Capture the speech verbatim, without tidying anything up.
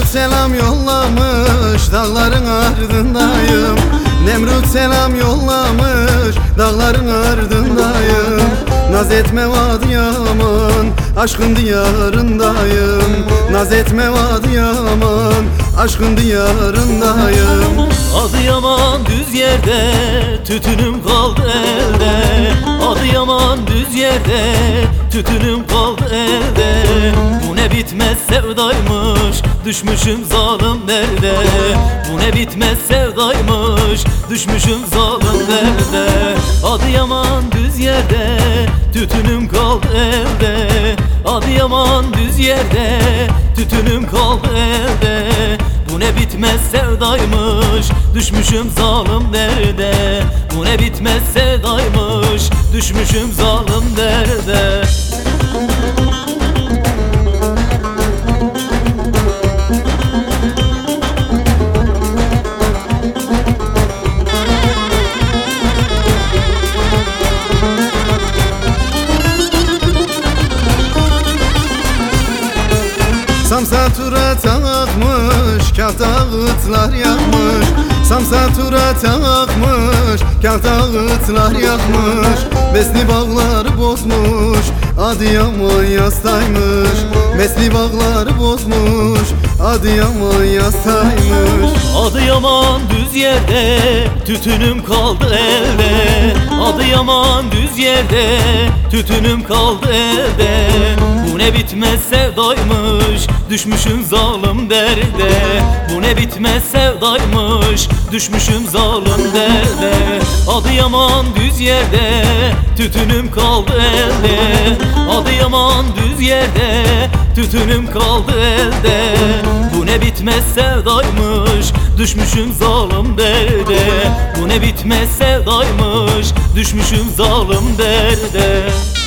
selam yollamış, dağların ardındayım. Nemrut selam yollamış, dağların ardındayım. Naz etme Adıyaman, aşkın diyarındayım. Naz etme Adıyaman, aşkın diyarındayım. Adıyaman düz yerde, tütünüm kaldı elde. Adıyaman düz yerde, tütünüm kaldı elde. Bu ne bitmez sevdaymış, düşmüşüm zalim derde. Bu ne bitmez sevdaymış, düşmüşüm zalim derde. Adıyaman düz yerde, tütünüm kaldı elde. Adıyaman düz yerde, tütünüm kaldı elde. Bu ne bitmez sevdaymış, düşmüşüm zalim derde. Bu ne bitmez sevdaymış, düşmüşüm zalim derde. Samsatura takmış, kağıt ağıtlar yakmış. Samsatura takmış, kağıt ağıtlar yakmış. Besli bağları bozmuş, Adıyaman yastaymış. Besli bağları bozmuş, Adıyaman yastaymış. Adıyaman düz yerde, tütünüm kaldı elde. Adıyaman düz yerde, tütünüm kaldı elde. Bu ne bitmez sevdaymış, düşmüşüm zalim derde. Bu ne bitmez sevdaymış, düşmüşüm zalim derde. Adıyaman düz yerde, tütünüm kaldı elde. Adıyaman düz yerde, tütünüm kaldı elde. Bu ne bitmez sevdaymış, düşmüşüm zalim derde. Bu ne bitmez sevdaymış, düşmüşüm zalim derde.